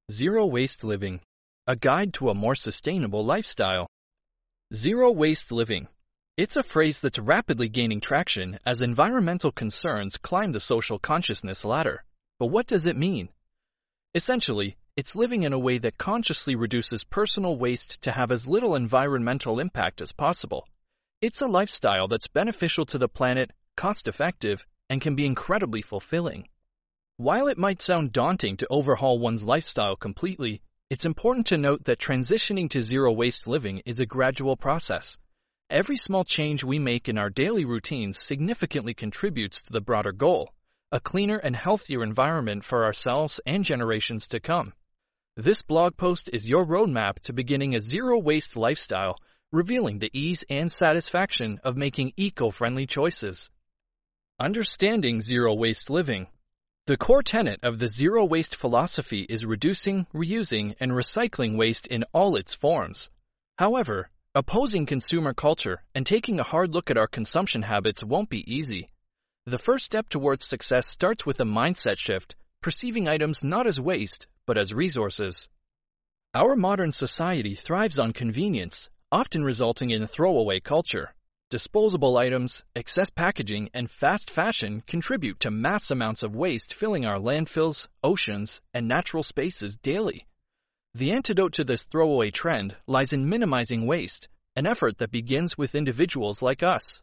Zero Waste Living, a guide to a more sustainable lifestyle. Zero waste living. It's a phrase that's rapidly gaining traction as environmental concerns climb the social consciousness ladder. But what does it mean? Essentially, it's living in a way that consciously reduces personal waste to have as little environmental impact as possible. It's a lifestyle that's beneficial to the planet, cost-effective, and can be incredibly fulfilling. While it might sound daunting to overhaul one's lifestyle completely, it's important to note that transitioning to zero-waste living is a gradual process. Every small change we make in our daily routines significantly contributes to the broader goal, a cleaner and healthier environment for ourselves and generations to come. This blog post is your roadmap to beginning a zero-waste lifestyle, revealing the ease and satisfaction of making eco-friendly choices. Understanding zero-waste living. The core tenet of the zero-waste philosophy is reducing, reusing, and recycling waste in all its forms. However, opposing consumer culture and taking a hard look at our consumption habits won't be easy. The first step towards success starts with a mindset shift, perceiving items not as waste, but as resources. Our modern society thrives on convenience, often resulting in a throwaway culture. Disposable items, excess packaging, and fast fashion contribute to mass amounts of waste filling our landfills, oceans, and natural spaces daily. The antidote to this throwaway trend lies in minimizing waste, an effort that begins with individuals like us.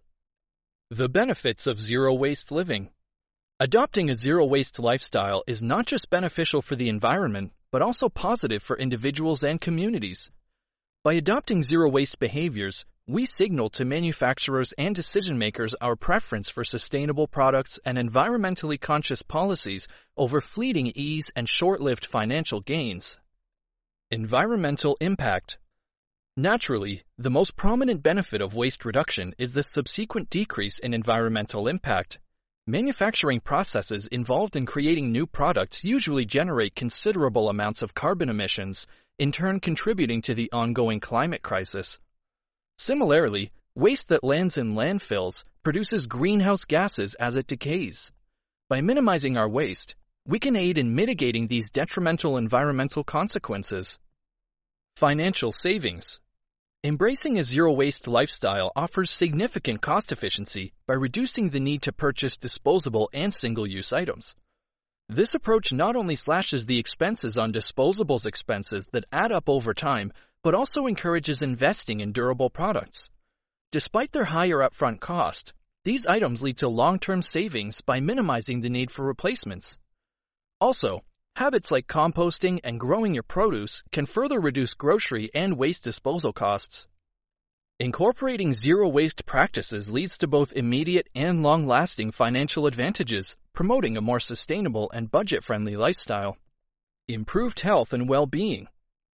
The benefits of zero-waste living. Adopting a zero-waste lifestyle is not just beneficial for the environment, but also positive for individuals and communities. By adopting zero-waste behaviors, we signal to manufacturers and decision-makers our preference for sustainable products and environmentally conscious policies over fleeting ease and short-lived financial gains. Environmental impact. Naturally, the most prominent benefit of waste reduction is the subsequent decrease in environmental impact. Manufacturing processes involved in creating new products usually generate considerable amounts of carbon emissions, in turn contributing to the ongoing climate crisis. Similarly, waste that lands in landfills produces greenhouse gases as it decays. By minimizing our waste, we can aid in mitigating these detrimental environmental consequences. Financial savings. Embracing a zero-waste lifestyle offers significant cost efficiency by reducing the need to purchase disposable and single-use items. This approach not only slashes the expenses on disposables expenses that add up over time, but also encourages investing in durable products. Despite their higher upfront cost, these items lead to long-term savings by minimizing the need for replacements. Also, habits like composting and growing your produce can further reduce grocery and waste disposal costs. Incorporating zero-waste practices leads to both immediate and long-lasting financial advantages, promoting a more sustainable and budget-friendly lifestyle. Improved health and well-being.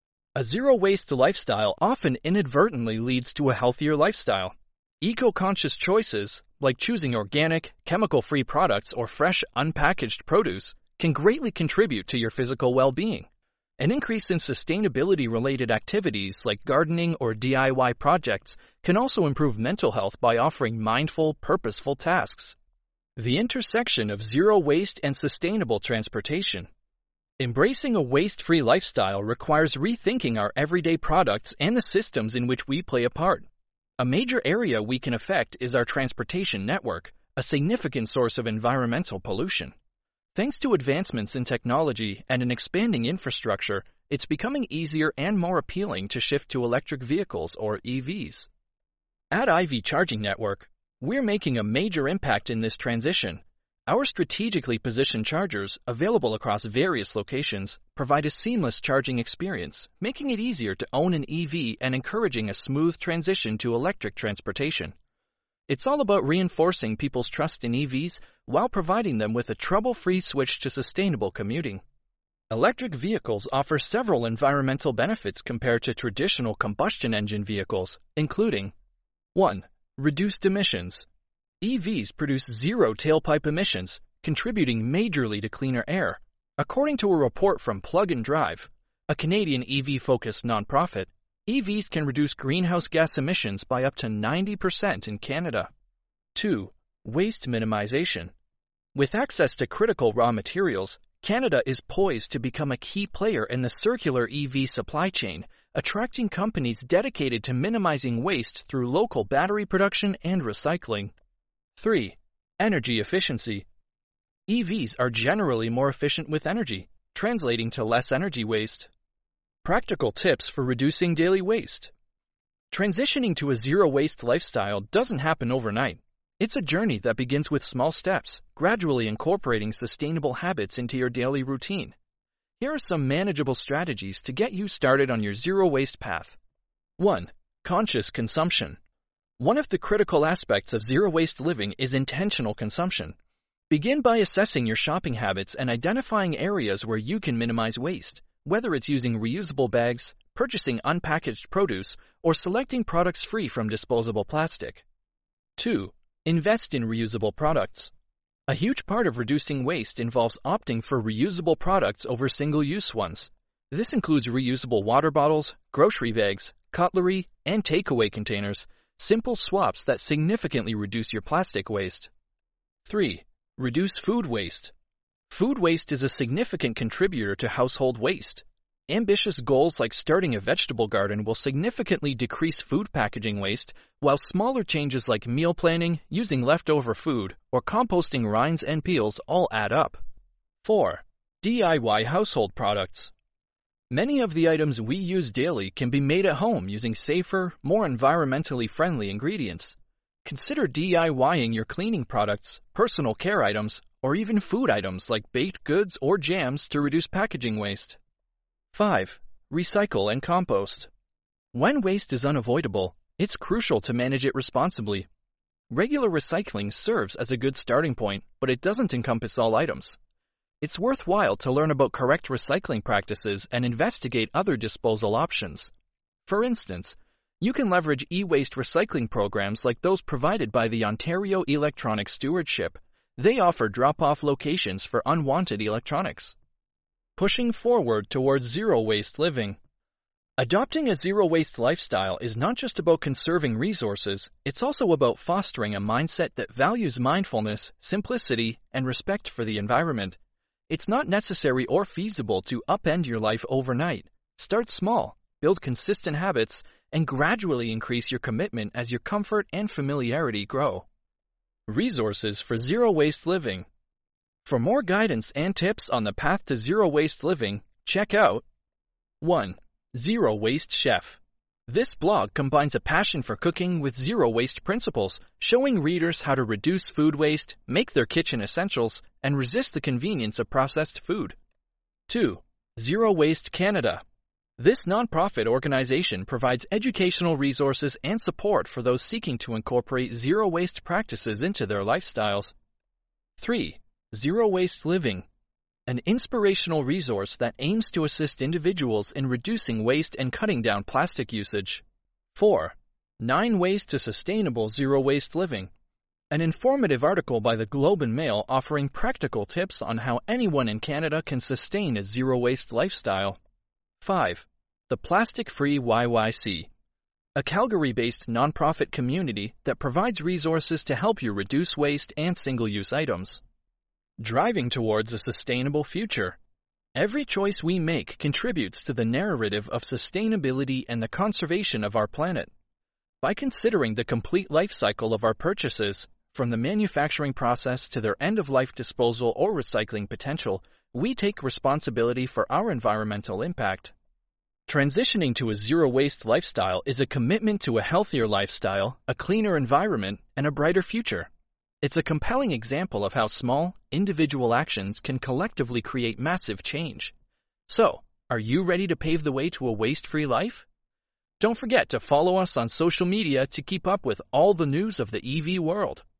A zero-waste lifestyle often inadvertently leads to a healthier lifestyle. Eco-conscious choices, like choosing organic, chemical-free products or fresh, unpackaged produce, can greatly contribute to your physical well-being. An increase in sustainability-related activities like gardening or DIY projects can also improve mental health by offering mindful, purposeful tasks. The intersection of zero waste and sustainable transportation. Embracing a waste-free lifestyle requires rethinking our everyday products and the systems in which we play a part. A major area we can affect is our transportation network, a significant source of environmental pollution. Thanks to advancements in technology and an expanding infrastructure, it's becoming easier and more appealing to shift to electric vehicles or EVs. At Ivy Charging Network, we're making a major impact in this transition. Our strategically positioned chargers, available across various locations, provide a seamless charging experience, making it easier to own an EV and encouraging a smooth transition to electric transportation. It's all about reinforcing people's trust in EVs while providing them with a trouble-free switch to sustainable commuting. Electric vehicles offer several environmental benefits compared to traditional combustion engine vehicles, including 1. Reduced emissions. EVs produce zero tailpipe emissions, contributing majorly to cleaner air. According to a report from Plug and Drive, a Canadian EV-focused nonprofit, EVs can reduce greenhouse gas emissions by up to 90% in Canada. 2. Waste minimization. With access to critical raw materials, Canada is poised to become a key player in the circular EV supply chain, attracting companies dedicated to minimizing waste through local battery production and recycling. 3. Energy efficiency. EVs are generally more efficient with energy, translating to less energy waste. Practical tips for reducing daily waste. Transitioning to a zero-waste lifestyle doesn't happen overnight. It's a journey that begins with small steps, gradually incorporating sustainable habits into your daily routine. Here are some manageable strategies to get you started on your zero-waste path. 1. Conscious consumption. One of the critical aspects of zero-waste living is intentional consumption. Begin by assessing your shopping habits and identifying areas where you can minimize waste, whether it's using reusable bags, purchasing unpackaged produce, or selecting products free from disposable plastic. 2. Invest in reusable products. A huge part of reducing waste involves opting for reusable products over single-use ones. This includes reusable water bottles, grocery bags, cutlery, and takeaway containers, simple swaps that significantly reduce your plastic waste. 3. Reduce food waste. Food waste is a significant contributor to household waste. Ambitious goals like starting a vegetable garden will significantly decrease food packaging waste, while smaller changes like meal planning, using leftover food, or composting rinds and peels all add up. 4. DIY household products. Many of the items we use daily can be made at home using safer, more environmentally friendly ingredients. Consider DIYing your cleaning products, personal care items, or even food items like baked goods or jams to reduce packaging waste. 5. Recycle and compost. When waste is unavoidable, it's crucial to manage it responsibly. Regular recycling serves as a good starting point, but it doesn't encompass all items. It's worthwhile to learn about correct recycling practices and investigate other disposal options. For instance, you can leverage e-waste recycling programs like those provided by the Ontario Electronic Stewardship. They offer drop-off locations for unwanted electronics. Pushing forward towards zero-waste living. Adopting a zero-waste lifestyle is not just about conserving resources, it's also about fostering a mindset that values mindfulness, simplicity, and respect for the environment. It's not necessary or feasible to upend your life overnight. Start small, build consistent habits, and gradually increase your commitment as your comfort and familiarity grow. Resources for zero-waste living. For more guidance and tips on the path to zero-waste living, check out 1. Zero Waste Chef. This blog combines a passion for cooking with zero-waste principles, showing readers how to reduce food waste, make their kitchen essentials, and resist the convenience of processed food. 2. Zero Waste Canada. This nonprofit organization provides educational resources and support for those seeking to incorporate zero-waste practices into their lifestyles. 3. Zero Waste Living, an inspirational resource that aims to assist individuals in reducing waste and cutting down plastic usage. 4. 9 Ways to Sustainable Zero-Waste Living, an informative article by the Globe and Mail offering practical tips on how anyone in Canada can sustain a zero-waste lifestyle. 5. The Plastic-Free YYC, a Calgary-based nonprofit community that provides resources to help you reduce waste and single-use items. Driving towards a sustainable future. Every choice we make contributes to the narrative of sustainability and the conservation of our planet. By considering the complete life cycle of our purchases, from the manufacturing process to their end-of-life disposal or recycling potential, we take responsibility for our environmental impact. Transitioning to a zero-waste lifestyle is a commitment to a healthier lifestyle, a cleaner environment, and a brighter future. It's a compelling example of how small, individual actions can collectively create massive change. So, are you ready to pave the way to a waste-free life? Don't forget to follow us on social media to keep up with all the news of the EV world.